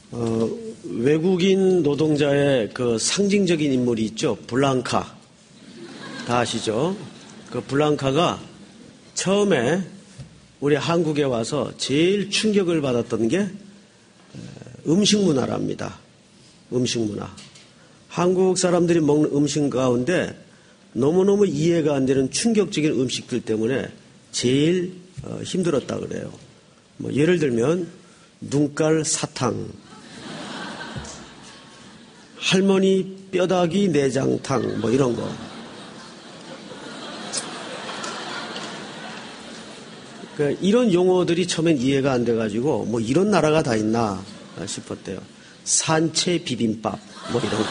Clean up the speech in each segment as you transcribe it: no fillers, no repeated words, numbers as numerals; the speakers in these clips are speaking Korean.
외국인 노동자의 그 상징적인 인물이 있죠. 블랑카. 다 아시죠? 그 블랑카가 처음에 우리 한국에 와서 제일 충격을 받았던 게 음식 문화랍니다. 음식 문화. 한국 사람들이 먹는 음식 가운데 너무너무 이해가 안 되는 충격적인 음식들 때문에 제일 힘들었다 그래요. 뭐 예를 들면 눈깔 사탕, 할머니 뼈다귀 내장탕 뭐 이런 거. 그러니까 이런 용어들이 처음엔 이해가 안 돼가지고 뭐 이런 나라가 다 있나 싶었대요. 산채 비빔밥 뭐 이런 거.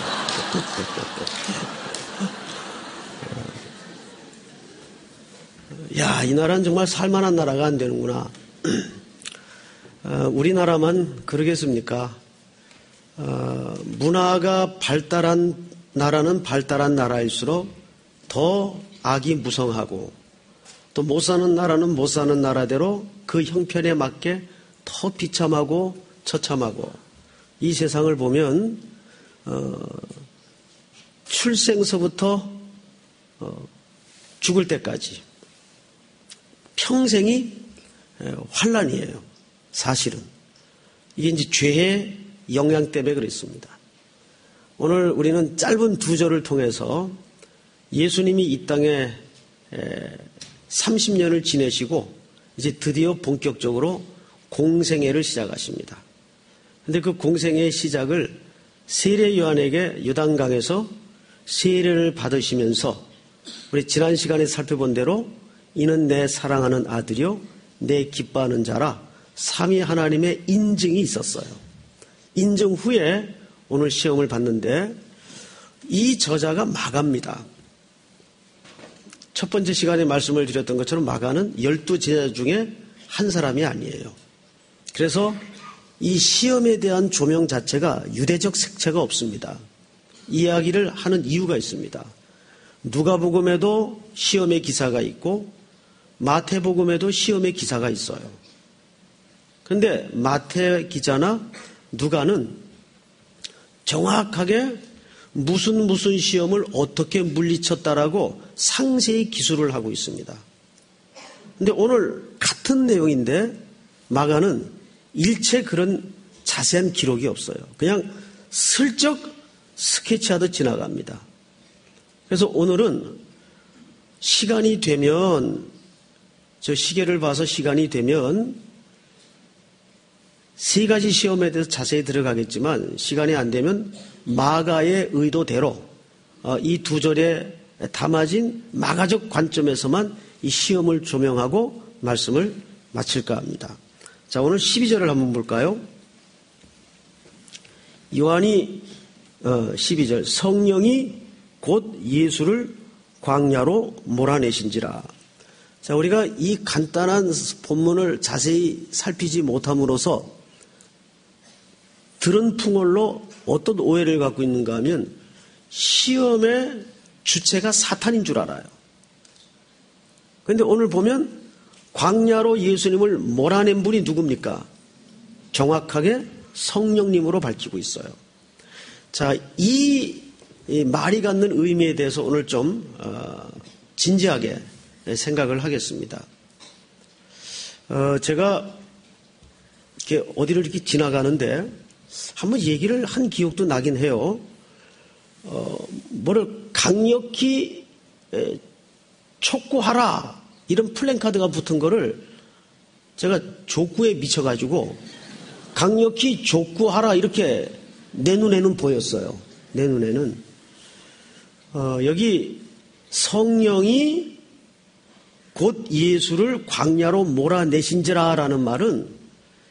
야, 이 나라는 정말 살만한 나라가 안 되는구나. 우리나라만 그러겠습니까? 문화가 발달한 나라는 발달한 나라일수록 더 악이 무성하고 또 못 사는 나라는 못 사는 나라대로 그 형편에 맞게 더 비참하고 처참하고 이 세상을 보면 출생서부터 죽을 때까지 평생이 환난이에요. 사실은. 이게 이제 죄의 영향 때문에 그랬습니다. 오늘 우리는 짧은 두 절을 통해서 예수님이 이 땅에 30년을 지내시고 이제 드디어 본격적으로 공생애를 시작하십니다. 그런데 그 공생애의 시작을 세례 요한에게 요단강에서 세례를 받으시면서 우리 지난 시간에 살펴본 대로 이는 내 사랑하는 아들이요 내 기뻐하는 자라 삼위 하나님의 인증이 있었어요. 인증 후에 오늘 시험을 봤는데 이 저자가 마가입니다. 첫 번째 시간에 말씀을 드렸던 것처럼 마가는 12제자 중에 한 사람이 아니에요. 그래서 이 시험에 대한 조명 자체가 유대적 색채가 없습니다. 이야기를 하는 이유가 있습니다. 누가복음에도 시험의 기사가 있고 마태복음에도 시험의 기사가 있어요. 그런데 마태 기자나 누가는 정확하게 무슨 시험을 어떻게 물리쳤다라고 상세히 기술을 하고 있습니다. 그런데 오늘 같은 내용인데 마가는 일체 그런 자세한 기록이 없어요. 그냥 슬쩍 스케치하듯 지나갑니다. 그래서 오늘은 시간이 되면 저 시계를 봐서 시간이 되면 세 가지 시험에 대해서 자세히 들어가겠지만 시간이 안 되면 마가의 의도대로 이 두 절에 담아진 마가적 관점에서만 이 시험을 조명하고 말씀을 마칠까 합니다. 자, 오늘 12절을 한번 볼까요? 요한이 12절 성령이 곧 예수를 광야로 몰아내신지라. 자, 우리가 이 간단한 본문을 자세히 살피지 못함으로써 들은 풍월로 어떤 오해를 갖고 있는가 하면 시험의 주체가 사탄인 줄 알아요. 그런데 오늘 보면 광야로 예수님을 몰아낸 분이 누굽니까? 정확하게 성령님으로 밝히고 있어요. 자, 이 말이 갖는 의미에 대해서 오늘 좀 진지하게 생각을 하겠습니다. 제가 이렇게 어디를 이렇게 지나가는데 한번 얘기를 한 기억도 나긴 해요. 뭐를 강력히 촉구하라 이런 플랜카드가 붙은 거를 제가 족구에 미쳐가지고 강력히 족구하라 이렇게 내 눈에는 보였어요. 내 눈에는 여기 성령이 곧 예수를 광야로 몰아내신지라라는 말은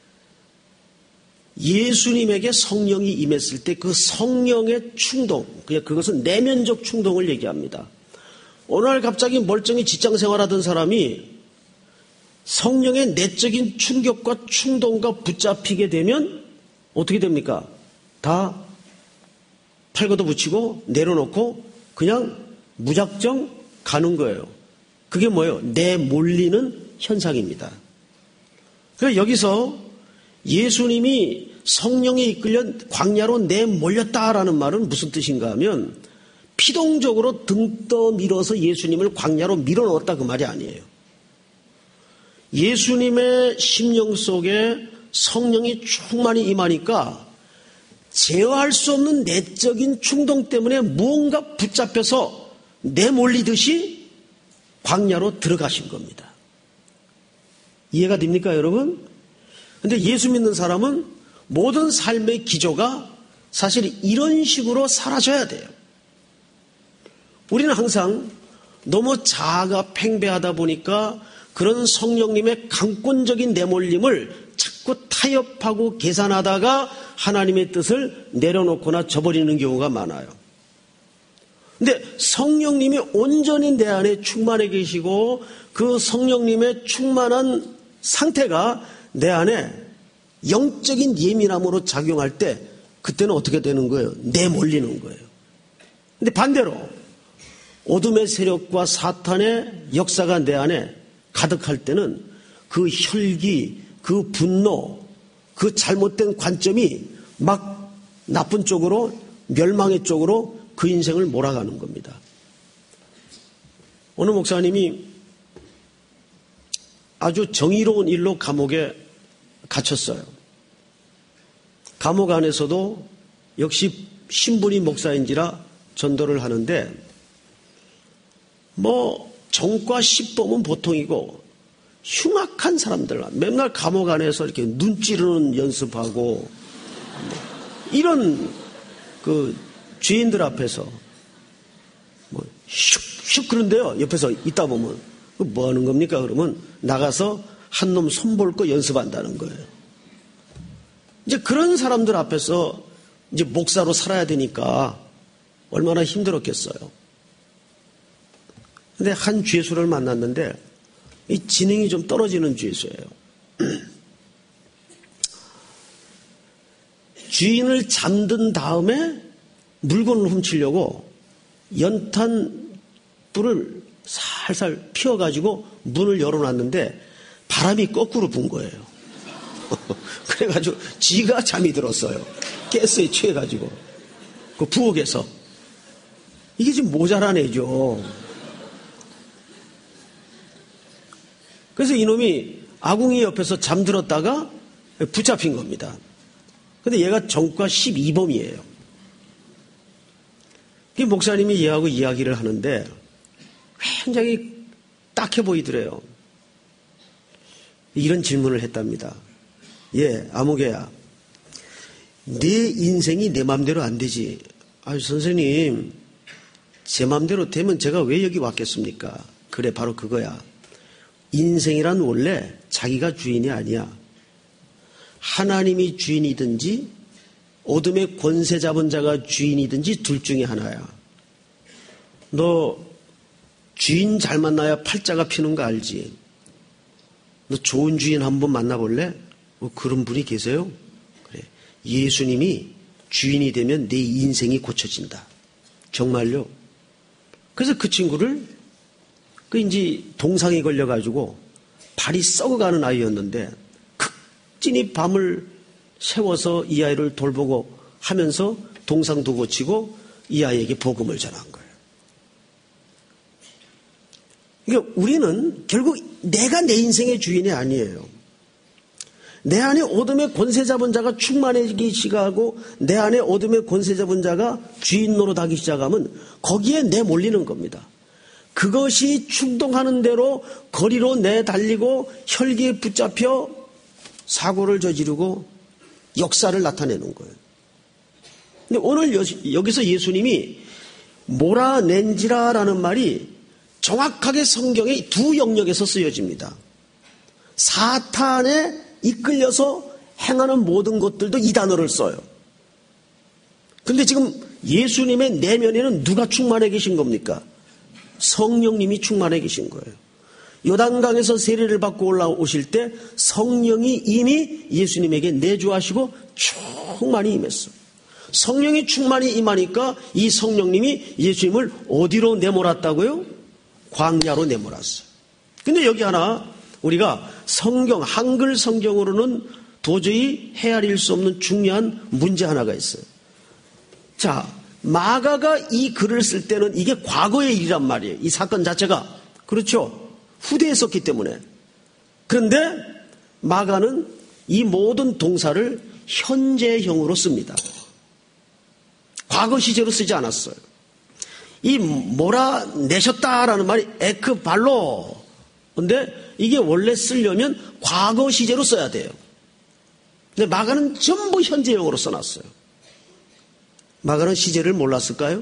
예수님에게 성령이 임했을 때 그 성령의 충동, 그냥 그것은 내면적 충동을 얘기합니다. 어느 날 갑자기 멀쩡히 직장생활하던 사람이 성령의 내적인 충격과 충동과 붙잡히게 되면 어떻게 됩니까? 다 팔걷어 붙이고 내려놓고 그냥 무작정 가는 거예요. 그게 뭐예요? 내몰리는 현상입니다. 그래서 여기서 예수님이 성령에 이끌려 광야로 내몰렸다라는 말은 무슨 뜻인가 하면 피동적으로 등 떠밀어서 예수님을 광야로 밀어넣었다 그 말이 아니에요. 예수님의 심령 속에 성령이 충만히 임하니까 제어할 수 없는 내적인 충동 때문에 무언가 붙잡혀서 내몰리듯이 광야로 들어가신 겁니다. 이해가 됩니까, 여러분? 근데 예수 믿는 사람은 모든 삶의 기조가 사실 이런 식으로 사라져야 돼요. 우리는 항상 너무 자아가 팽배하다 보니까 그런 성령님의 강권적인 내몰림을 자꾸 타협하고 계산하다가 하나님의 뜻을 내려놓거나 저버리는 경우가 많아요. 근데 성령님이 온전히 내 안에 충만해 계시고 그 성령님의 충만한 상태가 내 안에 영적인 예민함으로 작용할 때 그때는 어떻게 되는 거예요? 내몰리는 거예요. 근데 반대로 어둠의 세력과 사탄의 역사가 내 안에 가득할 때는 그 혈기, 그 분노, 그 잘못된 관점이 막 나쁜 쪽으로 멸망의 쪽으로 그 인생을 몰아가는 겁니다. 어느 목사님이 아주 정의로운 일로 감옥에 갇혔어요. 감옥 안에서도 역시 신분이 목사인지라 전도를 하는데 정과 십범은 보통이고 흉악한 사람들 맨날 감옥 안에서 이렇게 눈 찌르는 연습하고 이런 그 죄인들 앞에서 슉슉 그런데요. 옆에서 있다 보면 뭐 하는 겁니까? 그러면 나가서 한 놈 손볼 거 연습한다는 거예요. 이제 그런 사람들 앞에서 이제 목사로 살아야 되니까 얼마나 힘들었겠어요. 근데 한 죄수를 만났는데 이 지능이 좀 떨어지는 죄수예요. 주인을 잠든 다음에 물건을 훔치려고 연탄 불을 살살 피워가지고 문을 열어놨는데 바람이 거꾸로 분 거예요. 그래가지고 지가 잠이 들었어요. 가스에 취해가지고 그 부엌에서. 이게 지금 모자란 애죠. 그래서 이놈이 아궁이 옆에서 잠들었다가 붙잡힌 겁니다. 근데 얘가 정과 12범이에요. 목사님이 얘하고 이야기를 하는데 굉장히 딱해 보이더래요. 이런 질문을 했답니다. 아무개야, 내 인생이 내 맘대로 안 되지. 선생님, 제 맘대로 되면 제가 왜 여기 왔겠습니까? 그래, 바로 그거야. 인생이란 원래 자기가 주인이 아니야. 하나님이 주인이든지 어둠의 권세 잡은 자가 주인이든지 둘 중에 하나야. 너 주인 잘 만나야 팔자가 피는 거 알지? 너 좋은 주인 한번 만나볼래? 그런 분이 계세요? 그래. 예수님이 주인이 되면 내 인생이 고쳐진다. 정말요? 그래서 그 친구를 이제 동상이 걸려가지고 발이 썩어가는 아이였는데 극진히 밤을 세워서 이 아이를 돌보고 하면서 동상도 고치고 이 아이에게 복음을 전한 거예요. 그러니까 우리는 결국 내가 내 인생의 주인이 아니에요. 내 안에 어둠의 권세 잡은 자가 충만해지기 시작하고 내 안에 어둠의 권세 잡은 자가 주인 노릇하기 시작하면 거기에 내몰리는 겁니다. 그것이 충동하는 대로 거리로 내달리고 혈기에 붙잡혀 사고를 저지르고 역사를 나타내는 거예요. 근데 오늘 여기서 예수님이 몰아낸지라라는 말이 정확하게 성경의 두 영역에서 쓰여집니다. 사탄에 이끌려서 행하는 모든 것들도 이 단어를 써요. 근데 지금 예수님의 내면에는 누가 충만해 계신 겁니까? 성령님이 충만해 계신 거예요. 요단강에서 세례를 받고 올라오실 때 성령이 이미 예수님에게 내주하시고 충만히 임했어요. 성령이 충만히 임하니까 이 성령님이 예수님을 어디로 내몰았다고요? 광야로 내몰았어요. 근데 여기 하나 우리가 성경, 한글 성경으로는 도저히 헤아릴 수 없는 중요한 문제 하나가 있어요. 자, 마가가 이 글을 쓸 때는 이게 과거의 일이란 말이에요. 이 사건 자체가. 그렇죠. 후대에 썼기 때문에. 그런데 마가는 이 모든 동사를 현재형으로 씁니다. 과거 시제로 쓰지 않았어요. 이 몰아내셨다라는 말이 에크발로. 근데 이게 원래 쓰려면 과거 시제로 써야 돼요. 근데 마가는 전부 현재형으로 써놨어요. 마가는 시제를 몰랐을까요?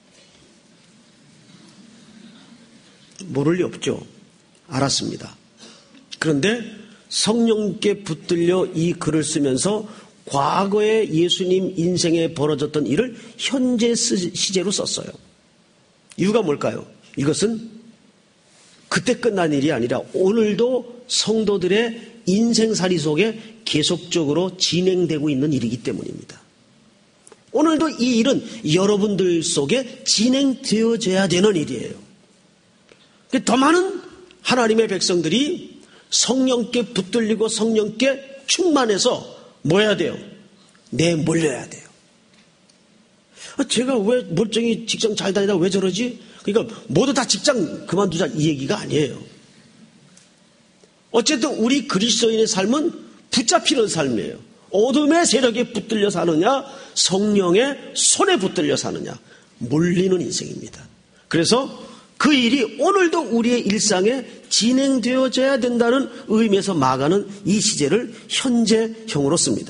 모를 리 없죠. 알았습니다. 그런데 성령께 붙들려 이 글을 쓰면서 과거에 예수님 인생에 벌어졌던 일을 현재 시제로 썼어요. 이유가 뭘까요? 이것은 그때 끝난 일이 아니라 오늘도 성도들의 인생살이 속에 계속적으로 진행되고 있는 일이기 때문입니다. 오늘도 이 일은 여러분들 속에 진행되어져야 되는 일이에요. 더 많은 하나님의 백성들이 성령께 붙들리고 성령께 충만해서 뭐 해야 돼요? 내몰려야 돼요. 제가 왜 멀쩡히 직장 잘 다니다 왜 저러지? 그러니까 모두 다 직장 그만두자 이 얘기가 아니에요. 어쨌든 우리 그리스도인의 삶은 붙잡히는 삶이에요. 어둠의 세력에 붙들려 사느냐, 성령의 손에 붙들려 사느냐, 몰리는 인생입니다. 그래서 그 일이 오늘도 우리의 일상에 진행되어져야 된다는 의미에서 마가는 이 시제를 현재형으로 씁니다.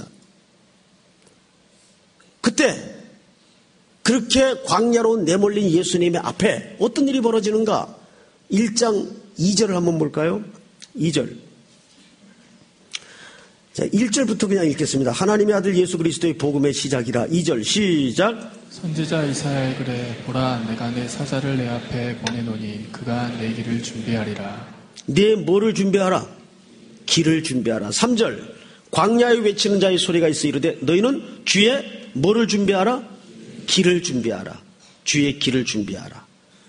그때 그렇게 광야로 내몰린 예수님의 앞에 어떤 일이 벌어지는가? 1장 2절을 한번 볼까요? 2절. 자, 1절부터 그냥 읽겠습니다. 하나님의 아들 예수 그리스도의 복음의 시작이라. 2절 시작. 선지자 이사야의 글에 보라 내가 내 사자를 내 앞에 보내노니 그가 내 길을 준비하리라. 네 뭐를 준비하라? 길을 준비하라. 3절. 광야에 외치는 자의 소리가 있어 이르되 너희는 주의 뭐를 준비하라? 길을 준비하라. 주의 길을 준비하라.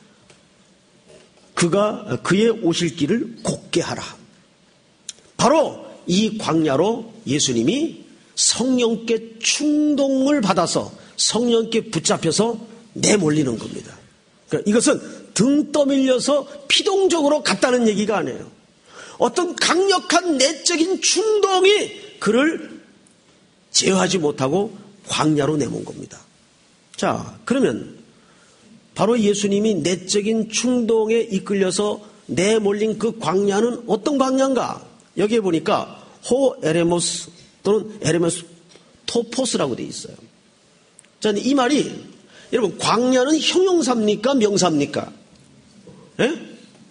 그의 오실 길을 곧게 하라. 바로 이 광야로 예수님이 성령께 충동을 받아서 성령께 붙잡혀서 내몰리는 겁니다. 그러니까 이것은 등 떠밀려서 피동적으로 갔다는 얘기가 아니에요. 어떤 강력한 내적인 충동이 그를 제어하지 못하고 광야로 내몬 겁니다. 자, 그러면 바로 예수님이 내적인 충동에 이끌려서 내몰린 그 광야는 어떤 광야인가? 여기에 보니까 호 에레모스 또는 에레모스 토포스라고 되어 있어요. 자, 이 말이 여러분 광야는 형용사입니까? 명사입니까? 예?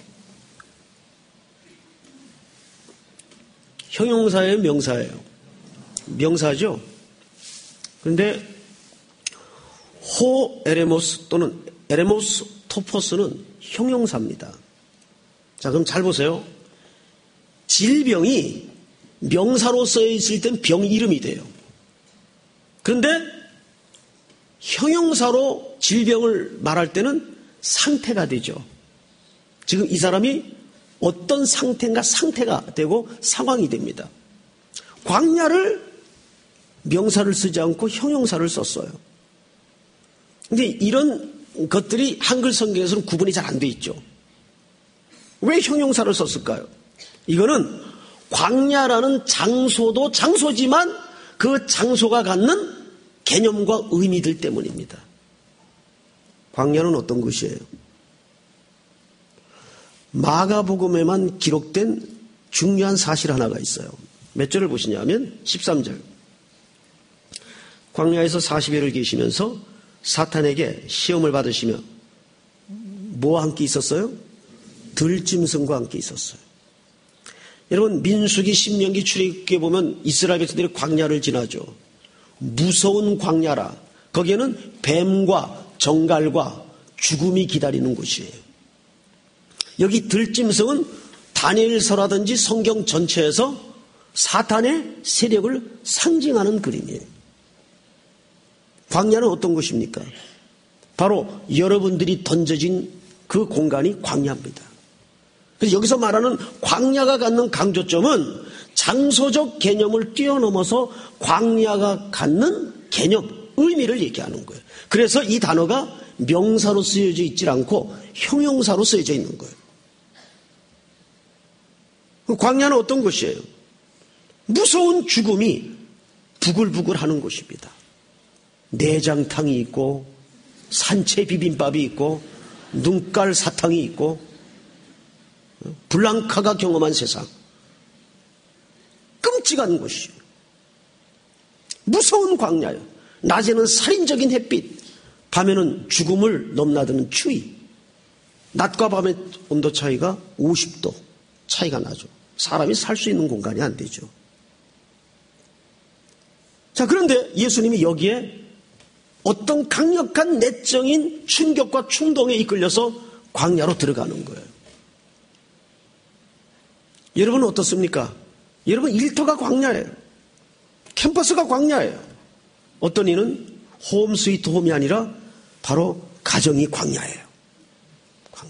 형용사예요? 명사예요? 명사죠. 그런데 호 에레모스 또는 에레모스 토포스는 형용사입니다. 자, 그럼 잘 보세요. 질병이 명사로 쓰여 있을 땐 병 이름이 돼요. 그런데 형용사로 질병을 말할 때는 상태가 되죠. 지금 이 사람이 어떤 상태인가 상태가 되고 상황이 됩니다. 광야를 명사를 쓰지 않고 형용사를 썼어요. 근데 이런 것들이 한글 성경에서는 구분이 잘 안 돼 있죠. 왜 형용사를 썼을까요? 이거는 광야라는 장소도 장소지만 그 장소가 갖는 개념과 의미들 때문입니다. 광야는 어떤 것이에요? 마가복음에만 기록된 중요한 사실 하나가 있어요. 몇 절을 보시냐면 13절. 광야에서 40여를 계시면서 사탄에게 시험을 받으시며 뭐와 함께 있었어요? 들짐승과 함께 있었어요. 여러분 민수기, 신명기, 출애굽기에 보면 이스라엘 백성들이 광야를 지나죠. 무서운 광야라. 거기에는 뱀과 정갈과 죽음이 기다리는 곳이에요. 여기 들짐승은 다니엘서라든지 성경 전체에서 사탄의 세력을 상징하는 그림이에요. 광야는 어떤 곳입니까? 바로 여러분들이 던져진 그 공간이 광야입니다. 그래서 여기서 말하는 광야가 갖는 강조점은 장소적 개념을 뛰어넘어서 광야가 갖는 개념, 의미를 얘기하는 거예요. 그래서 이 단어가 명사로 쓰여져 있지 않고 형용사로 쓰여져 있는 거예요. 광야는 어떤 곳이에요? 무서운 죽음이 부글부글 하는 곳입니다. 내장탕이 있고 산채 비빔밥이 있고 눈깔 사탕이 있고 블랑카가 경험한 세상. 끔찍한 곳이에요. 무서운 광야예요. 낮에는 살인적인 햇빛, 밤에는 죽음을 넘나드는 추위. 낮과 밤의 온도 차이가 50도 차이가 나죠. 사람이 살 수 있는 공간이 안 되죠. 자, 그런데 예수님이 여기에 어떤 강력한 내적인 충격과 충동에 이끌려서 광야로 들어가는 거예요. 여러분은 어떻습니까? 여러분 일터가 광야예요. 캠퍼스가 광야예요. 어떤 이는 홈 스위트 홈이 아니라 바로 가정이 광야예요. 광야.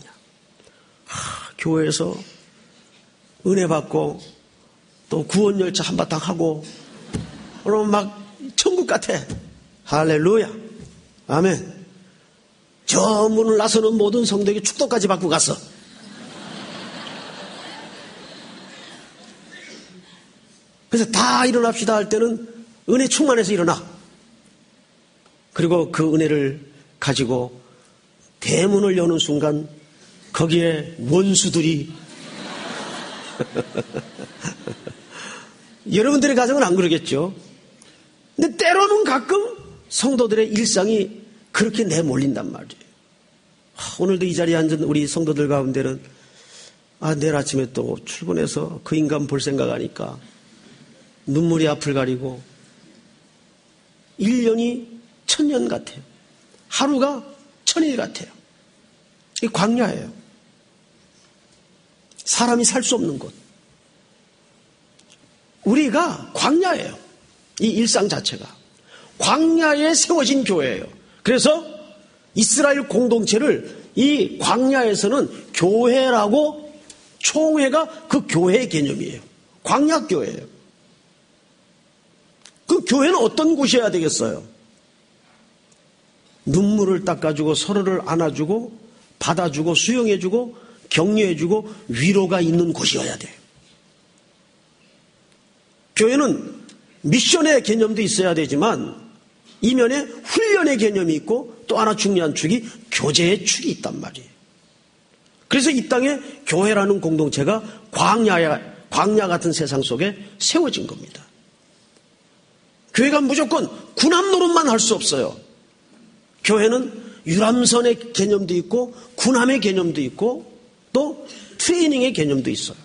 교회에서 은혜 받고 또 구원 열차 한바탕 하고 그러면 막 천국 같아. 할렐루야. 아멘. 저 문을 나서는 모든 성도에게 축도까지 받고 갔어. 그래서 다 일어납시다 할 때는 은혜 충만해서 일어나. 그리고 그 은혜를 가지고 대문을 여는 순간 거기에 원수들이 여러분들의 가정은 안 그러겠죠. 근데 때로는 가끔 성도들의 일상이 그렇게 내몰린단 말이에요. 오늘도 이 자리에 앉은 우리 성도들 가운데는 내일 아침에 또 출근해서 그 인간 볼 생각하니까 눈물이 앞을 가리고 1년이 1000년 같아요. 하루가 1000일 같아요. 이 광야예요. 사람이 살 수 없는 곳. 우리가 광야예요. 이 일상 자체가. 광야에 세워진 교회예요. 그래서 이스라엘 공동체를 이 광야에서는 교회라고 총회가 그 교회의 개념이에요. 광야교회예요. 그 교회는 어떤 곳이어야 되겠어요? 눈물을 닦아주고 서로를 안아주고 받아주고 수용해주고 격려해주고 위로가 있는 곳이어야 돼요. 교회는 미션의 개념도 있어야 되지만 이면에 훈련의 개념이 있고 또 하나 중요한 축이 교제의 축이 있단 말이에요. 그래서 이 땅에 교회라는 공동체가 광야 같은 세상 속에 세워진 겁니다. 교회가 무조건 군함 노릇만 할 수 없어요. 교회는 유람선의 개념도 있고 군함의 개념도 있고 또 트레이닝의 개념도 있어요.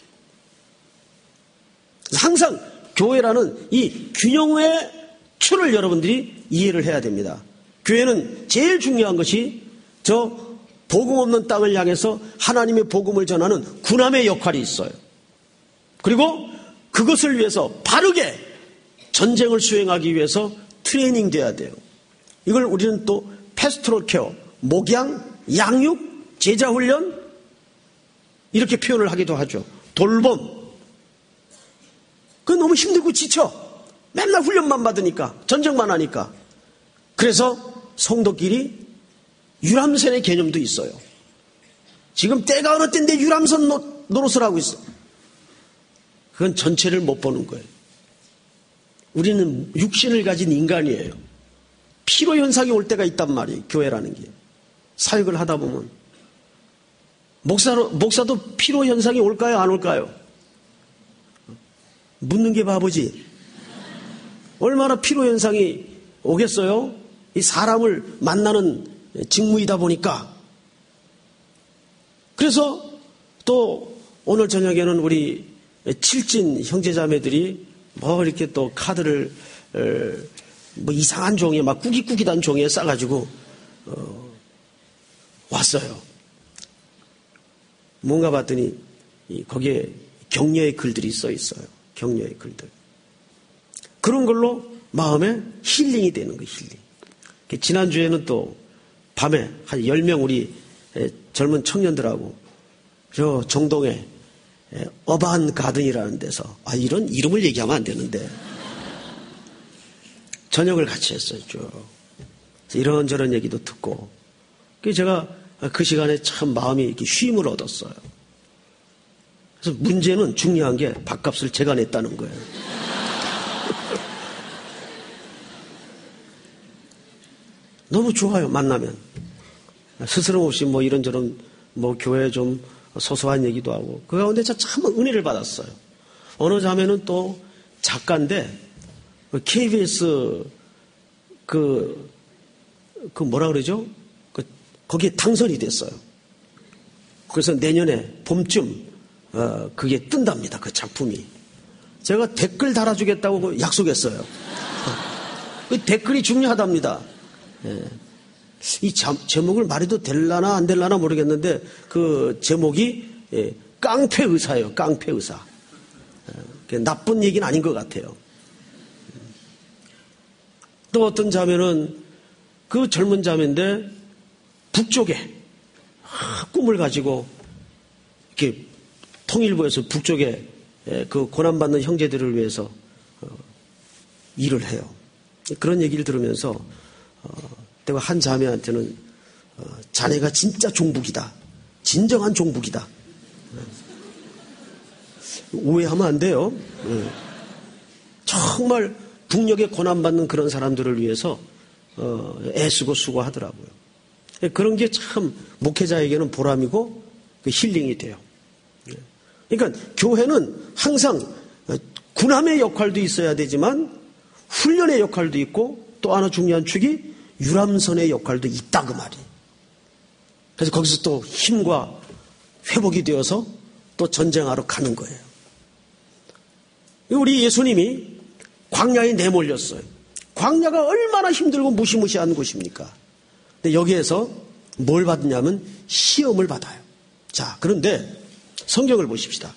항상 교회라는 이 균형의 추를 여러분들이 이해를 해야 됩니다. 교회는 제일 중요한 것이 저 복음 없는 땅을 향해서 하나님의 복음을 전하는 군함의 역할이 있어요. 그리고 그것을 위해서 바르게 전쟁을 수행하기 위해서 트레이닝 돼야 돼요. 이걸 우리는 또 패스토럴 케어, 목양, 양육, 제자훈련 이렇게 표현을 하기도 하죠. 돌봄. 그건 너무 힘들고 지쳐. 맨날 훈련만 받으니까, 전쟁만 하니까. 그래서 성도끼리 유람선의 개념도 있어요. 지금 때가 어느 때인데 유람선 노릇을 하고 있어. 그건 전체를 못 보는 거예요. 우리는 육신을 가진 인간이에요. 피로 현상이 올 때가 있단 말이에요. 교회라는 게. 사역을 하다 보면. 목사도 피로 현상이 올까요? 안 올까요? 묻는 게 바보지. 얼마나 피로 현상이 오겠어요? 이 사람을 만나는 직무이다 보니까. 그래서 또 오늘 저녁에는 우리 칠진 형제자매들이 뭐 이렇게 또 카드를 뭐 이상한 종이에 막 꾸깃꾸깃한 종이에 싸가지고 왔어요. 뭔가 봤더니 거기에 격려의 글들이 써 있어요. 격려의 글들. 그런 걸로 마음에 힐링이 되는 거예요. 힐링. 지난주에는 또 밤에 한 10명 우리 젊은 청년들하고 저 정동에 어반 가든이라는 데서, 이런 이름을 얘기하면 안 되는데, 저녁을 같이 했어요, 쭉. 이런저런 얘기도 듣고. 그래서 제가 그 시간에 참 마음이 이렇게 쉼을 얻었어요. 그래서 문제는 중요한 게 밥값을 제가 냈다는 거예요. 너무 좋아요, 만나면. 스스럼 없이 뭐 이런저런 뭐 교회 좀 소소한 얘기도 하고. 그 가운데 참 은혜를 받았어요. 어느 자매는 또 작가인데, KBS 그 뭐라 그러죠? 거기에 당선이 됐어요. 그래서 내년에 봄쯤 그게 뜬답니다. 그 작품이. 제가 댓글 달아주겠다고 약속했어요. 그 댓글이 중요하답니다. 이 제목을 말해도 될라나 안 될라나 모르겠는데 그 제목이 깡패 의사예요. 깡패 의사. 나쁜 얘기는 아닌 것 같아요. 또 어떤 자매는 그 젊은 자매인데 북쪽에 꿈을 가지고 이렇게 통일부에서 북쪽에 그 고난받는 형제들을 위해서 일을 해요. 그런 얘기를 들으면서 내가 한 자매한테는 자네가 진짜 종북이다. 진정한 종북이다. 오해하면 안 돼요. 정말 북녘에 고난받는 그런 사람들을 위해서 애쓰고 수고하더라고요. 그런 게 참 목회자에게는 보람이고 힐링이 돼요. 그러니까 교회는 항상 군함의 역할도 있어야 되지만 훈련의 역할도 있고 또 하나 중요한 축이 유람선의 역할도 있다 그 말이에요. 그래서 거기서 또 힘과 회복이 되어서 또 전쟁하러 가는 거예요. 우리 예수님이 광야에 내몰렸어요. 광야가 얼마나 힘들고 무시무시한 곳입니까? 근데 여기에서 뭘 받느냐면 시험을 받아요. 자, 그런데 성경을 보십시다.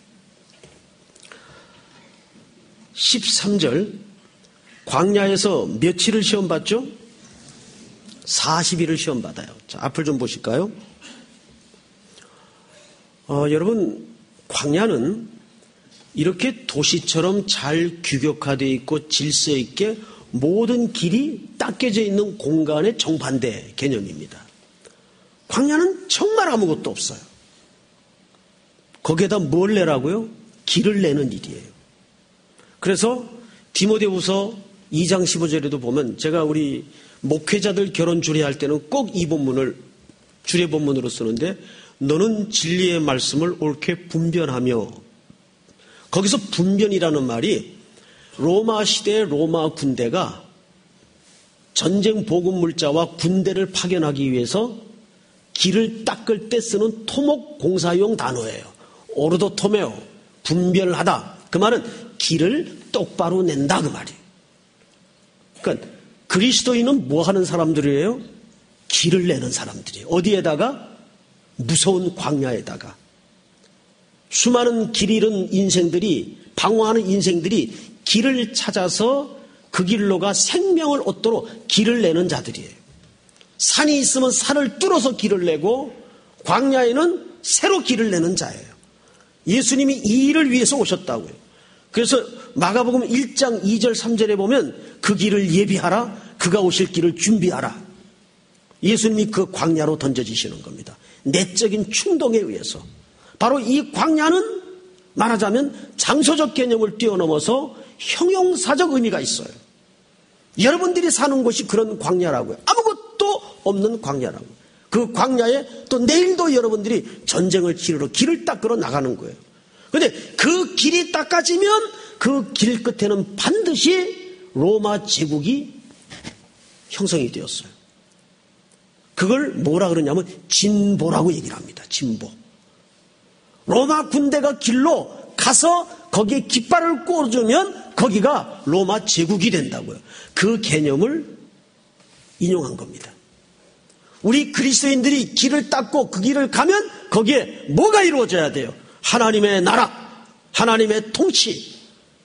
13절 광야에서 며칠을 시험 받죠? 40일을 시험 받아요. 자, 앞을 좀 보실까요? 여러분, 광야는 이렇게 도시처럼 잘 규격화되어 있고 질서 있게 모든 길이 닦여져 있는 공간의 정반대 개념입니다. 광야는 정말 아무것도 없어요. 거기에다 뭘 내라고요? 길을 내는 일이에요. 그래서 디모데후서 2장 15절에도 보면 제가 우리 목회자들 결혼 주례할 때는 꼭 이 본문을 주례 본문으로 쓰는데 너는 진리의 말씀을 옳게 분별하며 거기서 분변이라는 말이 로마 시대의 로마 군대가 전쟁 보급 물자와 군대를 파견하기 위해서 길을 닦을 때 쓰는 토목 공사용 단어예요. 오르도토메오, 분별하다. 그 말은 길을 똑바로 낸다 그 말이에요. 그러니까 그리스도인은 뭐 하는 사람들이에요? 길을 내는 사람들이에요. 어디에다가? 무서운 광야에다가. 수많은 길 잃은 인생들이, 방황하는 인생들이 길을 찾아서 그 길로가 생명을 얻도록 길을 내는 자들이에요. 산이 있으면 산을 뚫어서 길을 내고 광야에는 새로 길을 내는 자예요. 예수님이 이 일을 위해서 오셨다고요. 그래서 마가복음 1장 2절 3절에 보면 그 길을 예비하라, 그가 오실 길을 준비하라. 예수님이 그 광야로 던져지시는 겁니다. 내적인 충동에 의해서. 바로 이 광야는 말하자면 장소적 개념을 뛰어넘어서 형용사적 의미가 있어요. 여러분들이 사는 곳이 그런 광야라고요. 아무것도 없는 광야라고요. 그 광야에 또 내일도 여러분들이 전쟁을 치르러 길을 닦으러 나가는 거예요. 그런데 그 길이 닦아지면 그 길 끝에는 반드시 로마 제국이 형성이 되었어요. 그걸 뭐라 그러냐면 진보라고 얘기를 합니다. 진보. 로마 군대가 길로 가서 거기에 깃발을 꽂으면 거기가 로마 제국이 된다고요. 그 개념을 인용한 겁니다. 우리 그리스도인들이 길을 닦고 그 길을 가면 거기에 뭐가 이루어져야 돼요? 하나님의 나라, 하나님의 통치.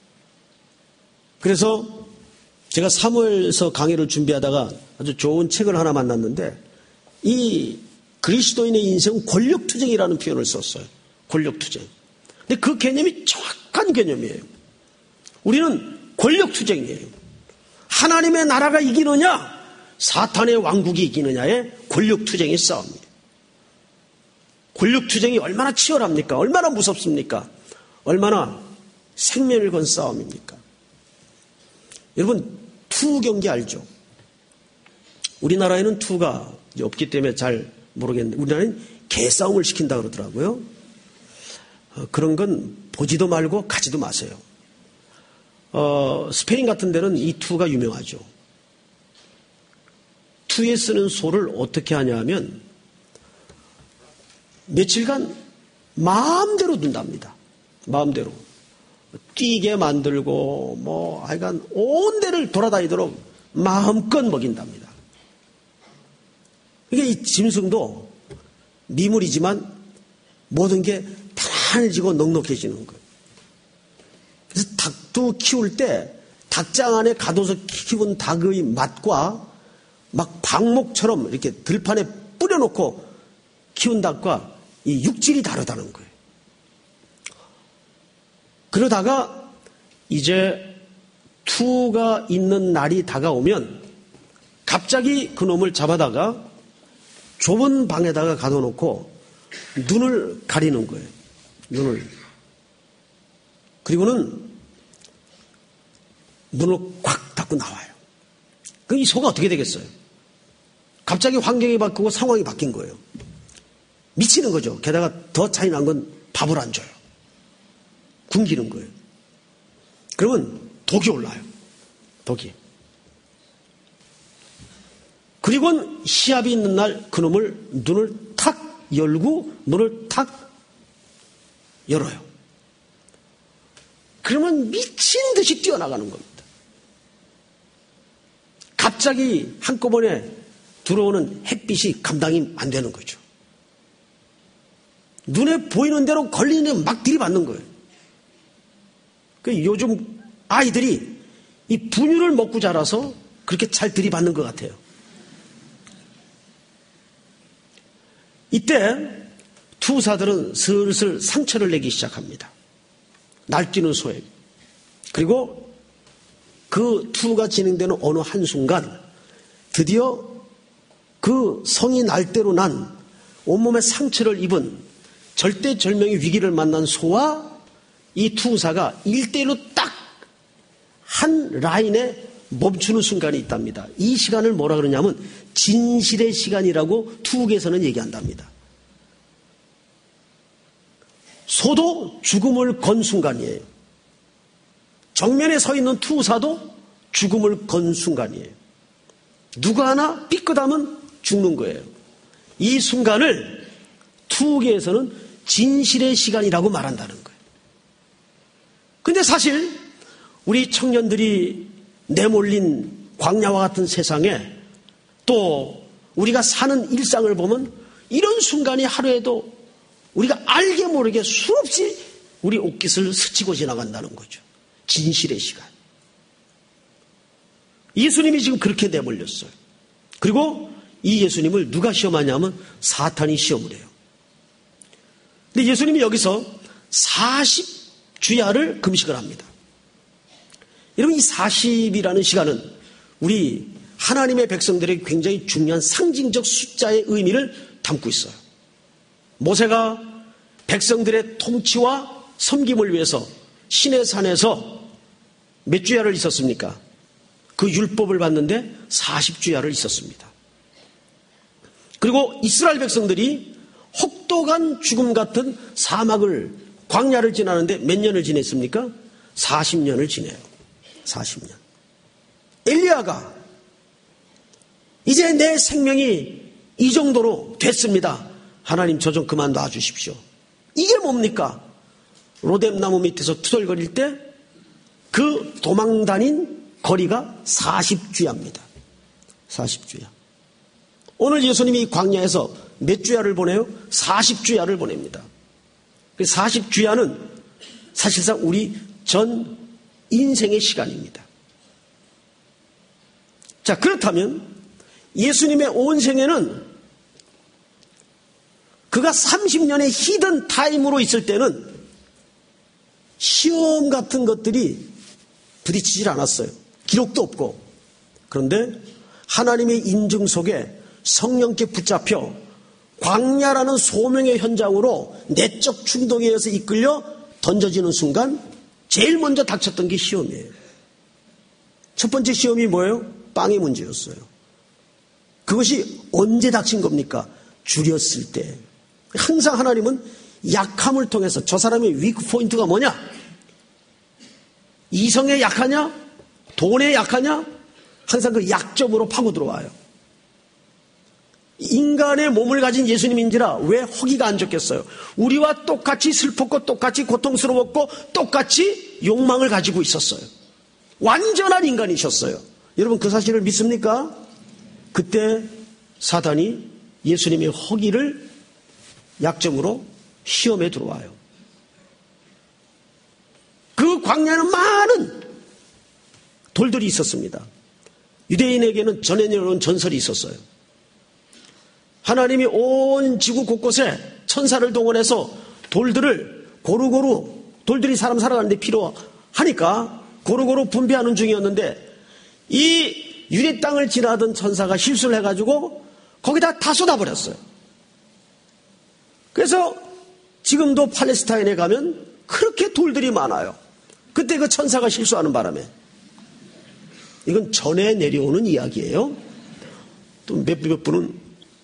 그래서 제가 사무엘서 강의를 준비하다가 아주 좋은 책을 하나 만났는데 이 그리스도인의 인생은 권력투쟁이라는 표현을 썼어요. 권력투쟁. 근데 그 개념이 정확한 개념이에요. 우리는 권력투쟁이에요. 하나님의 나라가 이기느냐, 사탄의 왕국이 이기느냐의 권력투쟁의 싸움이에요. 권력투쟁이 얼마나 치열합니까? 얼마나 무섭습니까? 얼마나 생명을 건 싸움입니까? 여러분, 투 경기 알죠? 우리나라에는 투가 없기 때문에 잘 모르겠는데 우리나라는 개싸움을 시킨다 그러더라고요. 그런 건 보지도 말고 가지도 마세요. 스페인 같은 데는 이 투가 유명하죠. 투에 쓰는 소를 어떻게 하냐 하면 며칠간 마음대로 둔답니다. 마음대로. 뛰게 만들고 하여간 온 데를 돌아다니도록 마음껏 먹인답니다. 그러니까 이 짐승도 미물이지만 모든 게 편안해지고 넉넉해지는 거예요. 그래서 닭도 키울 때 닭장 안에 가둬서 키운 닭의 맛과 막 방목처럼 이렇게 들판에 뿌려놓고 키운 닭과 이 육질이 다르다는 거예요. 그러다가 이제 투가 있는 날이 다가오면 갑자기 그놈을 잡아다가 좁은 방에다가 가둬놓고 눈을 가리는 거예요. 눈을. 그리고는 눈을 꽉 닫고 나와요. 그럼 이 소가 어떻게 되겠어요? 갑자기 환경이 바뀌고 상황이 바뀐 거예요. 미치는 거죠. 게다가 더 차이 난 건 밥을 안 줘요. 굶기는 거예요. 그러면 독이 올라요. 독이. 그리고는 시합이 있는 날 그놈을 눈을 탁 열고 문을 탁 열어요. 그러면 미친 듯이 뛰어나가는 겁니다. 갑자기 한꺼번에 들어오는 햇빛이 감당이 안 되는 거죠. 눈에 보이는 대로 걸리는 막 들이받는 거예요. 요즘 아이들이 이 분유를 먹고 자라서 그렇게 잘 들이받는 것 같아요. 이때 투사들은 슬슬 상처를 내기 시작합니다. 날뛰는 소에게. 그리고 그 투가 진행되는 어느 한순간 드디어 그 성이 날대로 난 온몸에 상처를 입은 절대절명의 위기를 만난 소와 이 투사가 1대1로 딱 한 라인에 멈추는 순간이 있답니다. 이 시간을 뭐라 그러냐면 진실의 시간이라고 투국에서는 얘기한답니다. 소도 죽음을 건 순간이에요. 정면에 서 있는 투사도 죽음을 건 순간이에요. 누가 하나 삐끗하면 죽는 거예요. 이 순간을 투국에서는 진실의 시간이라고 말한다는 거예요. 근데 사실 우리 청년들이 내몰린 광야와 같은 세상에 또 우리가 사는 일상을 보면 이런 순간이 하루에도 우리가 알게 모르게 수없이 우리 옷깃을 스치고 지나간다는 거죠. 진실의 시간. 예수님이 지금 그렇게 내몰렸어요. 그리고 이 예수님을 누가 시험하냐면 사탄이 시험을 해요. 근데 예수님이 여기서 40주야를 금식을 합니다. 여러분, 이 40이라는 시간은 우리 하나님의 백성들에게 굉장히 중요한 상징적 숫자의 의미를 담고 있어요. 모세가 백성들의 통치와 섬김을 위해서 시내산에서 몇 주야를 있었습니까? 그 율법을 받는데 40주야를 있었습니다. 그리고 이스라엘 백성들이 혹독한 죽음 같은 사막을 광야를 지나는데 몇 년을 지냈습니까? 40년을 지내요. 40년. 엘리야가 이제 내 생명이 이 정도로 됐습니다. 하나님 저 좀 그만 놔주십시오. 이게 뭡니까? 로뎀나무 밑에서 투덜거릴 때 그 도망 다닌 거리가 40주야입니다. 40주야. 오늘 예수님이 광야에서 몇 주야를 보내요? 40주야를 보냅니다. 40주야는 사실상 우리 전 인생의 시간입니다. 자, 그렇다면 예수님의 온 생애는 그가 30년의 히든 타임으로 있을 때는 시험 같은 것들이 부딪히질 않았어요. 기록도 없고. 그런데 하나님의 인증 속에 성령께 붙잡혀 광야라는 소명의 현장으로 내적 충동에 의해서 이끌려 던져지는 순간 제일 먼저 닥쳤던 게 시험이에요. 첫 번째 시험이 뭐예요? 빵의 문제였어요. 그것이 언제 닥친 겁니까? 줄였을 때. 항상 하나님은 약함을 통해서 저 사람의 위크 포인트가 뭐냐? 이성에 약하냐? 돈에 약하냐? 항상 그 약점으로 파고 들어와요. 인간의 몸을 가진 예수님인지라 왜 허기가 안 좋겠어요? 우리와 똑같이 슬펐고 똑같이 고통스러웠고 똑같이 욕망을 가지고 있었어요. 완전한 인간이셨어요. 여러분 그 사실을 믿습니까? 그때 사단이 예수님의 허기를 약점으로 시험에 들어와요. 그 광야에는 많은 돌들이 있었습니다. 유대인에게는 전해 내려온 전설이 있었어요. 하나님이 온 지구 곳곳에 천사를 동원해서 돌들을 고루고루, 돌들이 사람 살아가는데 필요하니까 고루고루 분배하는 중이었는데 이 유대 땅을 지나던 천사가 실수를 해가지고 거기다 다 쏟아버렸어요. 그래서 지금도 팔레스타인에 가면 그렇게 돌들이 많아요. 그때 그 천사가 실수하는 바람에. 이건 전해 내려오는 이야기예요. 또 몇 분은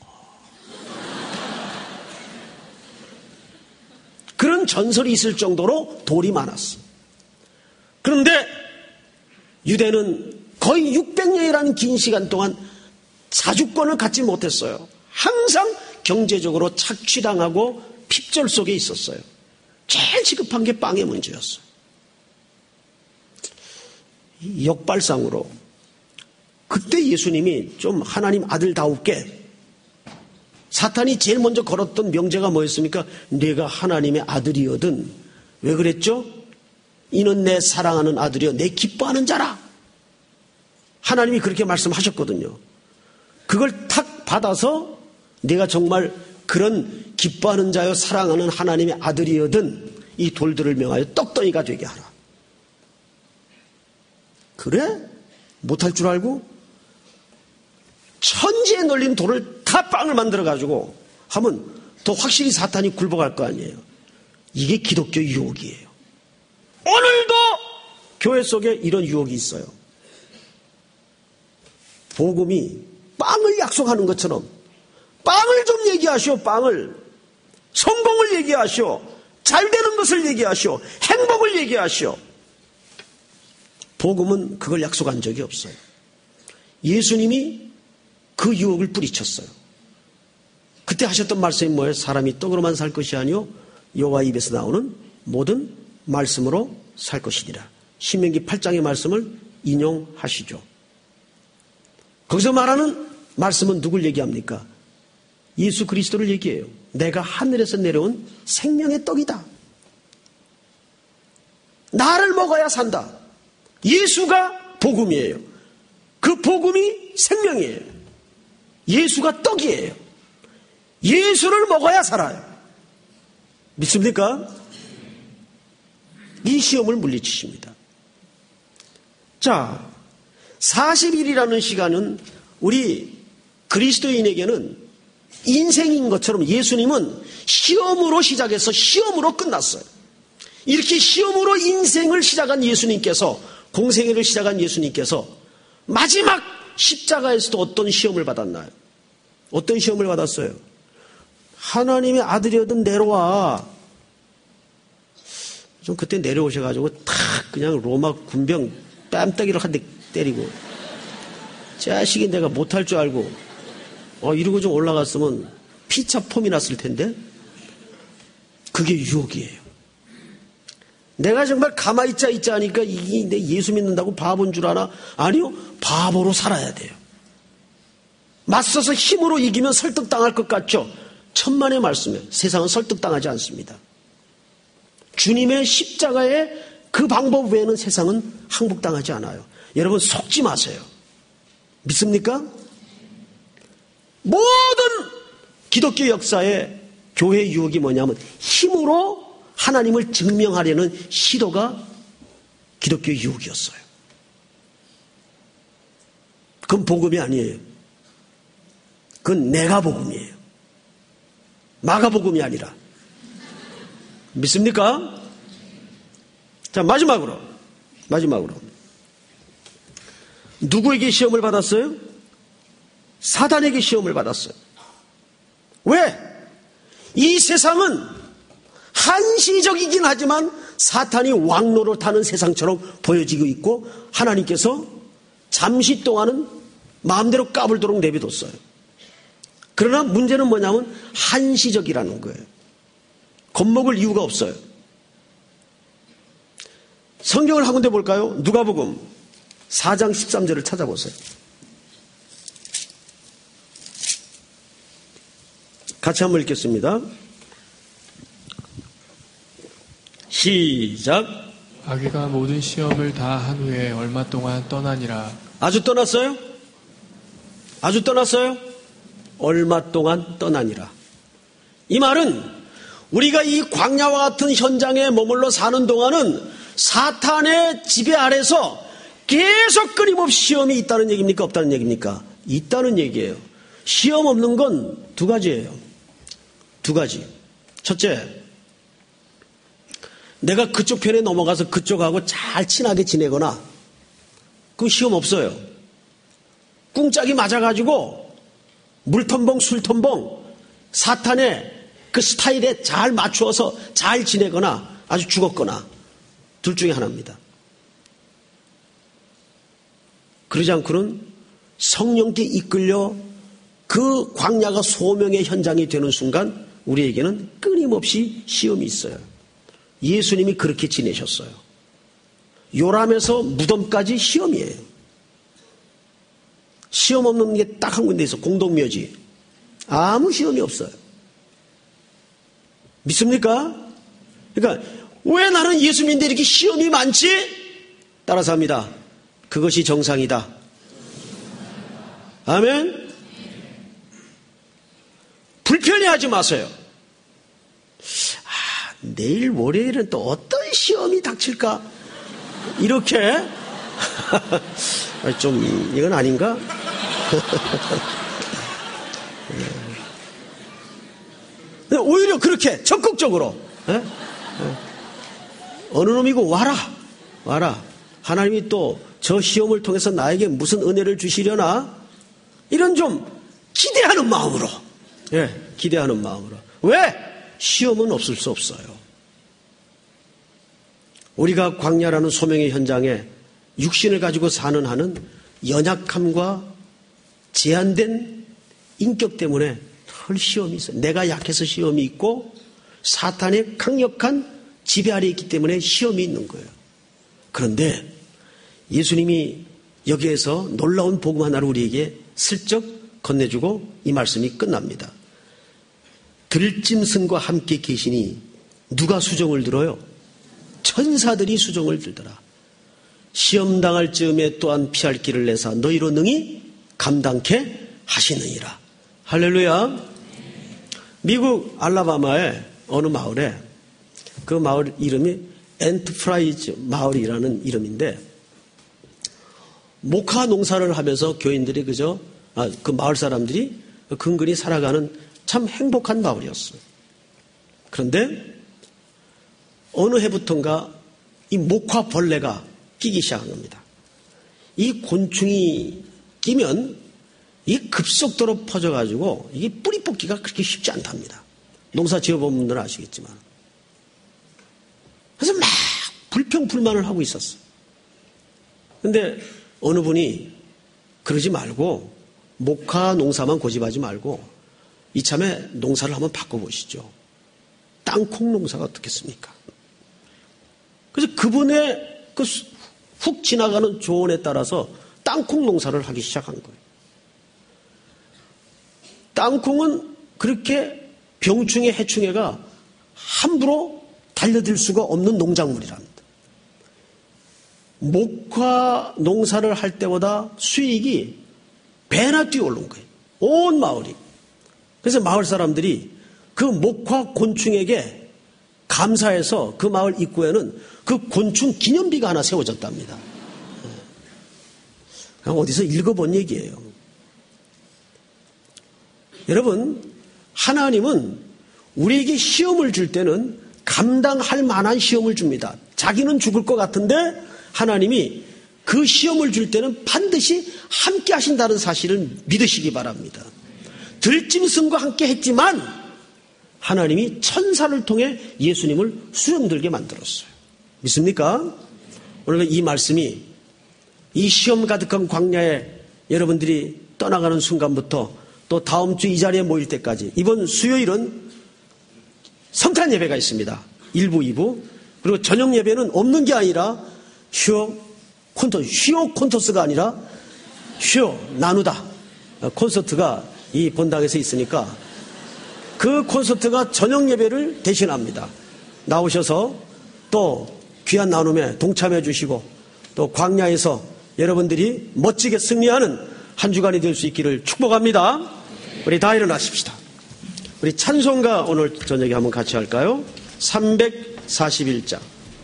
그런 전설이 있을 정도로 돌이 많았어. 그런데 유대는 거의 600년이라는 긴 시간 동안 자주권을 갖지 못했어요. 항상 경제적으로 착취당하고 핍절 속에 있었어요. 제일 시급한 게 빵의 문제였어요. 역발상으로 그때 예수님이 좀 하나님 아들다우게 사탄이 제일 먼저 걸었던 명제가 뭐였습니까? 내가 하나님의 아들이거든. 왜 그랬죠? 이는 내 사랑하는 아들이여 내 기뻐하는 자라. 하나님이 그렇게 말씀하셨거든요. 그걸 탁 받아서 내가 정말 그런 기뻐하는 자여 사랑하는 하나님의 아들이거든 이 돌들을 명하여 떡덩이가 되게 하라. 그래? 못할 줄 알고? 천지에 널린 돌을 다 빵을 만들어가지고 하면 더 확실히 사탄이 굴복할 거 아니에요. 이게 기독교 유혹이에요. 오늘도 교회 속에 이런 유혹이 있어요. 복음이 빵을 약속하는 것처럼 빵을 좀 얘기하시오. 빵을. 성공을 얘기하시오. 잘 되는 것을 얘기하시오. 행복을 얘기하시오. 복음은 그걸 약속한 적이 없어요. 예수님이 그 유혹을 뿌리쳤어요. 그때 하셨던 말씀이 뭐예요? 사람이 떡으로만 살 것이 아니요 여호와 입에서 나오는 모든 말씀으로 살 것이니라. 신명기 8장의 말씀을 인용하시죠. 거기서 말하는 말씀은 누굴 얘기합니까? 예수 그리스도를 얘기해요. 내가 하늘에서 내려온 생명의 떡이다. 나를 먹어야 산다. 예수가 복음이에요. 그 복음이 생명이에요. 예수가 떡이에요. 예수를 먹어야 살아요. 믿습니까? 이 시험을 물리치십니다. 자, 40일이라는 시간은 우리 그리스도인에게는 인생인 것처럼 예수님은 시험으로 시작해서 시험으로 끝났어요. 이렇게 시험으로 인생을 시작한 예수님께서, 공생애를 시작한 예수님께서 마지막 십자가에서도 어떤 시험을 받았나요? 어떤 시험을 받았어요? 하나님의 아들이거든 내려와. 좀 그때 내려오셔가지고 탁 그냥 로마 군병 뺨때기를 한 대 때리고 자식이 내가 못할 줄 알고 이러고 좀 올라갔으면 피차 폼이 났을 텐데 그게 유혹이에요. 내가 정말 가만히 있자 하니까 이게 내 예수 믿는다고 바보인 줄 아나? 아니요. 바보로 살아야 돼요. 맞서서 힘으로 이기면 설득당할 것 같죠? 천만의 말씀이에요. 세상은 설득당하지 않습니다. 주님의 십자가의 그 방법 외에는 세상은 항복당하지 않아요. 여러분 속지 마세요. 믿습니까? 모든 기독교 역사의 교회 유혹이 뭐냐면 힘으로 하나님을 증명하려는 시도가 기독교 유혹이었어요. 그건 복음이 아니에요. 그건 내가 복음이에요. 마가복음이 아니라. 믿습니까? 자, 마지막으로. 누구에게 시험을 받았어요? 사단에게 시험을 받았어요. 왜? 이 세상은 한시적이긴 하지만 사탄이 왕노를 타는 세상처럼 보여지고 있고 하나님께서 잠시 동안은 마음대로 까불도록 내비뒀어요. 그러나 문제는 뭐냐면 한시적이라는 거예요. 겁먹을 이유가 없어요. 성경을 한 군데 볼까요? 누가복음 4장 13절을 찾아보세요. 같이 한번 읽겠습니다. 시작. 아기가 모든 시험을 다 한 후에 얼마 동안 떠나니라. 아주 떠났어요? 아주 떠났어요? 얼마 동안 떠나니라. 이 말은 우리가 이 광야와 같은 현장에 머물러 사는 동안은 사탄의 지배 아래서 계속 끊임없이 시험이 있다는 얘기입니까? 없다는 얘기입니까? 있다는 얘기예요. 시험 없는 건 두 가지예요. 두 가지. 첫째, 내가 그쪽 편에 넘어가서 그쪽하고 잘 친하게 지내거나 그 시험 없어요. 꿍짝이 맞아가지고 물텀벙 술텀벙 사탄의 그 스타일에 잘 맞추어서 잘 지내거나 아주 죽었거나 둘 중에 하나입니다. 그러지 않고는 성령께 이끌려 그 광야가 소명의 현장이 되는 순간 우리에게는 끊임없이 시험이 있어요. 예수님이 그렇게 지내셨어요. 요람에서 무덤까지 시험이에요. 시험 없는 게 딱 한 군데 있어. 공동묘지. 아무 시험이 없어요. 믿습니까? 그러니까 왜 나는 예수 믿는데 이렇게 시험이 많지? 따라서 합니다. 그것이 정상이다. 아멘. 불편해하지 마세요. 내일 모레일은 또 어떤 시험이 닥칠까? 이렇게 좀 이건 아닌가? 오히려 그렇게 적극적으로 어느 놈이고 와라. 하나님이 또 저 시험을 통해서 나에게 무슨 은혜를 주시려나? 이런 좀 기대하는 마음으로. 기대하는 마음으로. 왜? 시험은 없을 수 없어요. 우리가 광야라는 소명의 현장에 육신을 가지고 사는 한은 연약함과 제한된 인격 때문에 늘 시험이 있어요. 내가 약해서 시험이 있고 사탄의 강력한 지배 아래 있기 때문에 시험이 있는 거예요. 그런데 예수님이 여기에서 놀라운 복음 하나를 우리에게 슬쩍 건네주고 이 말씀이 끝납니다. 들짐승과 함께 계시니 누가 수종을 들어요? 천사들이 수종을 들더라. 시험당할 즈음에 또한 피할 길을 내사 너희로 능히 감당케 하시느니라. 할렐루야. 미국 알라바마의 어느 마을에 그 마을 이름이 엔터프라이즈 마을이라는 이름인데 목화 농사를 하면서 교인들이 그 마을 사람들이 근근히 살아가는 참 행복한 마을이었어요. 그런데 어느 해부턴가 이 목화 벌레가 끼기 시작한 겁니다. 이 곤충이 끼면 이게 급속도로 퍼져가지고 이게 뿌리 뽑기가 그렇게 쉽지 않답니다. 농사 지어본 분들은 아시겠지만. 그래서 막 불평불만을 하고 있었어요. 근데 어느 분이 그러지 말고 목화 농사만 고집하지 말고 이참에 농사를 한번 바꿔보시죠. 땅콩 농사가 어떻겠습니까? 그래서 그분의 그 훅 지나가는 조언에 따라서 땅콩 농사를 하기 시작한 거예요. 땅콩은 그렇게 병충해, 해충해가 함부로 달려들 수가 없는 농작물이랍니다. 목화 농사를 할 때보다 수익이 배나 뛰어오른 거예요. 온 마을이. 그래서 마을 사람들이 그 목화 곤충에게 감사해서 그 마을 입구에는 그 곤충 기념비가 하나 세워졌답니다. 그냥 어디서 읽어본 얘기예요. 여러분, 하나님은 우리에게 시험을 줄 때는 감당할 만한 시험을 줍니다. 자기는 죽을 것 같은데 하나님이 그 시험을 줄 때는 반드시 함께 하신다는 사실을 믿으시기 바랍니다. 들짐승과 함께 했지만 하나님이 천사를 통해 예수님을 수염들게 만들었어요. 믿습니까? 오늘 이 말씀이 이 시험 가득한 광야에 여러분들이 떠나가는 순간부터 또 다음 주 이 자리에 모일 때까지 이번 수요일은 성탄 예배가 있습니다. 1부, 2부. 그리고 저녁 예배는 없는 게 아니라 쉬어 콘토스가 아니라 쉬어 나누다 콘서트가 이 본당에서 있으니까 그 콘서트가 저녁 예배를 대신합니다. 나오셔서 또 귀한 나눔에 동참해 주시고 또 광야에서 여러분들이 멋지게 승리하는 한 주간이 될 수 있기를 축복합니다. 우리 다 일어나십시다. 우리 찬송가 오늘 저녁에 한번 같이 할까요? 341장.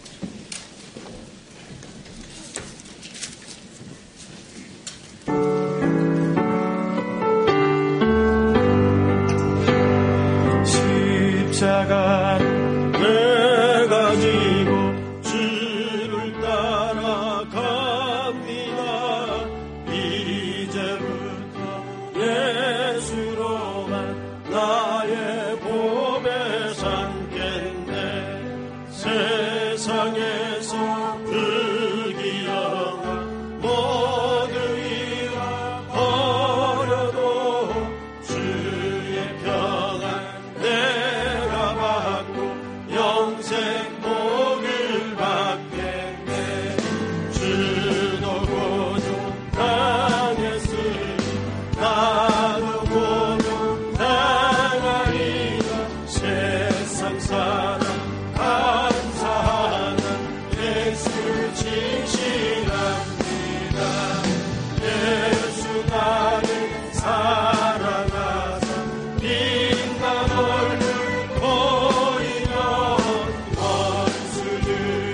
십자가 내가 지고 주를 따라갑니다. 이제부터 예수로만 나의 몸에 삼겠네. 세상에서 불기영한 모두 잃어버려도 주의 평안 내가 받고 영생 복을 받겠네. 주도 고통 당했으니 나도 고통 당하리라. 세상 사람 감사하는 예수 진실합니다. 예수 나를 사랑하사 빛난 얼굴 보이면 원수들이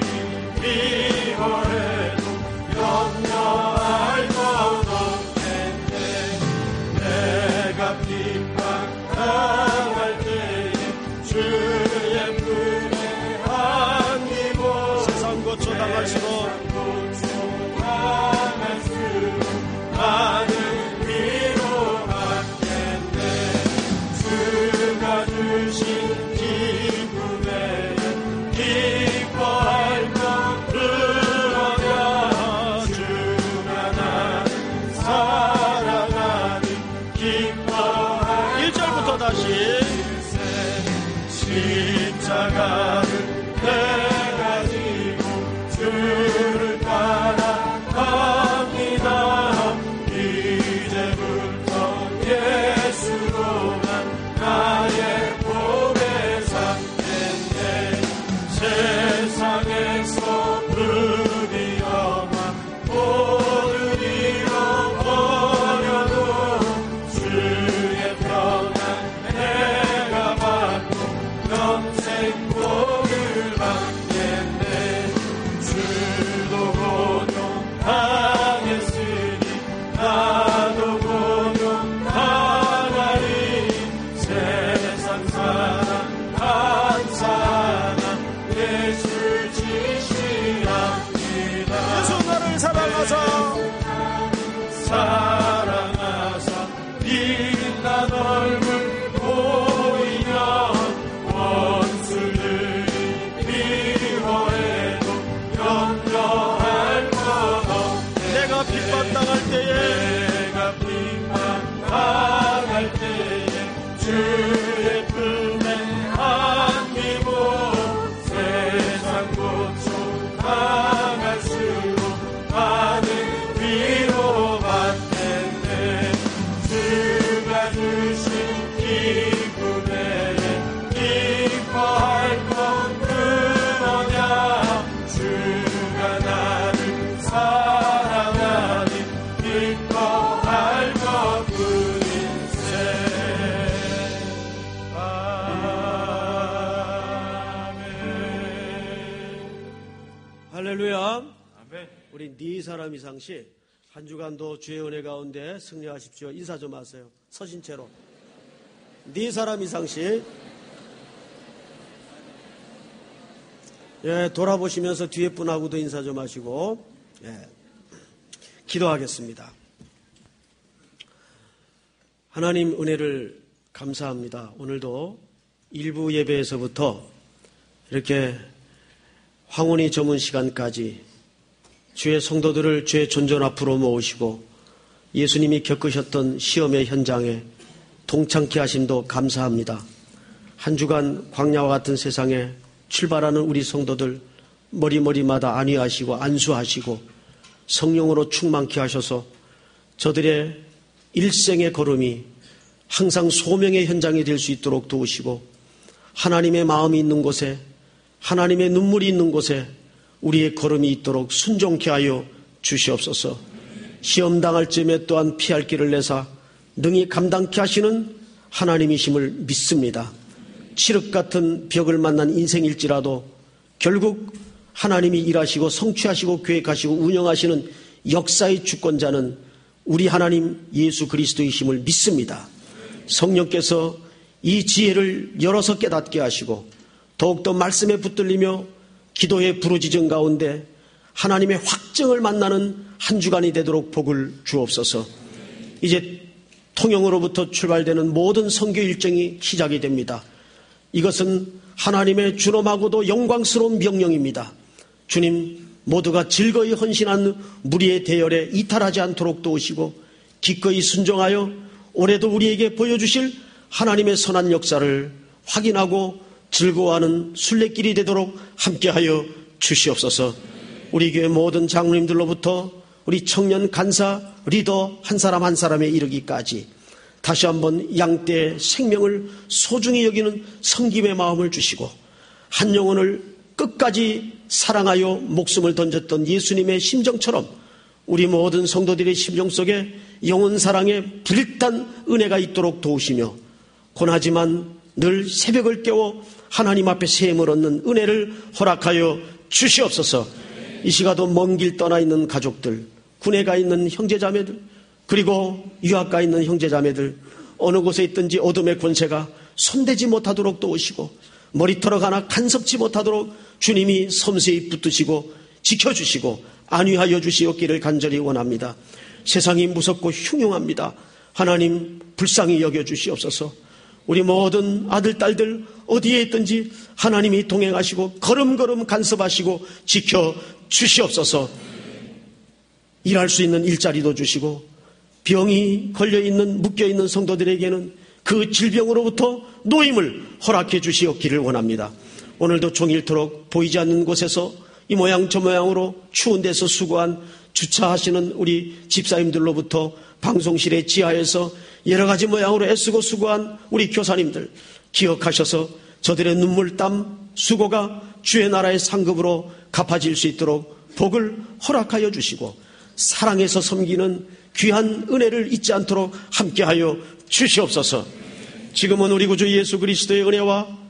미워해도 염려할 것 없겠네. 내 우리 4사람 이상씩 한 주간도 주의 은혜 가운데 승리하십시오. 인사 좀 하세요. 서신 채로. 4사람 이상씩. 예, 돌아보시면서 뒤에 분하고도 인사 좀 하시고. 예, 기도하겠습니다. 하나님 은혜를 감사합니다. 오늘도 일부 예배에서부터 이렇게 황혼이 저문 시간까지 주의 성도들을 주의 존전 앞으로 모으시고 예수님이 겪으셨던 시험의 현장에 동참케 하심도 감사합니다. 한 주간 광야와 같은 세상에 출발하는 우리 성도들 머리마다 안위하시고 안수하시고 성령으로 충만케 하셔서 저들의 일생의 걸음이 항상 소명의 현장이 될 수 있도록 도우시고 하나님의 마음이 있는 곳에 하나님의 눈물이 있는 곳에 우리의 걸음이 있도록 순종케 하여 주시옵소서. 시험당할 즈음에 또한 피할 길을 내사 능히 감당케 하시는 하나님이심을 믿습니다. 칠흑 같은 벽을 만난 인생일지라도 결국 하나님이 일하시고 성취하시고 계획하시고 운영하시는 역사의 주권자는 우리 하나님 예수 그리스도이심을 믿습니다. 성령께서 이 지혜를 열어서 깨닫게 하시고 더욱더 말씀에 붙들리며 기도의 부르짖음 가운데 하나님의 확증을 만나는 한 주간이 되도록 복을 주옵소서. 이제 통영으로부터 출발되는 모든 선교 일정이 시작이 됩니다. 이것은 하나님의 준엄하고도 영광스러운 명령입니다. 주님, 모두가 즐거이 헌신한 무리의 대열에 이탈하지 않도록 도우시고 기꺼이 순종하여 올해도 우리에게 보여주실 하나님의 선한 역사를 확인하고 즐거워하는 순례길이 되도록 함께하여 주시옵소서. 우리 교회 모든 장로님들로부터 우리 청년 간사 리더 한 사람 한 사람에 이르기까지 다시 한번 양떼의 생명을 소중히 여기는 섬김의 마음을 주시고 한 영혼을 끝까지 사랑하여 목숨을 던졌던 예수님의 심정처럼 우리 모든 성도들의 심정 속에 영혼 사랑의 불일단 은혜가 있도록 도우시며 고나지만 늘 새벽을 깨워 하나님 앞에 샘을 얻는 은혜를 허락하여 주시옵소서. 이 시가도 먼 길 떠나 있는 가족들, 군에 가 있는 형제자매들, 그리고 유학 가 있는 형제자매들, 어느 곳에 있든지 어둠의 권세가 손대지 못하도록 도우시고 머리털어 가나 간섭지 못하도록 주님이 섬세히 붙드시고 지켜주시고 안위하여 주시옵기를 간절히 원합니다. 세상이 무섭고 흉흉합니다. 하나님 불쌍히 여겨주시옵소서. 우리 모든 아들 딸들 어디에 있든지 하나님이 동행하시고 걸음걸음 간섭하시고 지켜주시옵소서. 일할 수 있는 일자리도 주시고 병이 걸려있는 묶여있는 성도들에게는 그 질병으로부터 노임을 허락해 주시옵기를 원합니다. 오늘도 종일토록 보이지 않는 곳에서 이 모양 저 모양으로 추운 데서 수고한 주차하시는 우리 집사님들로부터 방송실의 지하에서 여러 가지 모양으로 애쓰고 수고한 우리 교사님들 기억하셔서 저들의 눈물, 땀, 수고가 주의 나라의 상급으로 갚아질 수 있도록 복을 허락하여 주시고 사랑해서 섬기는 귀한 은혜를 잊지 않도록 함께하여 주시옵소서. 지금은 우리 구주 예수 그리스도의 은혜와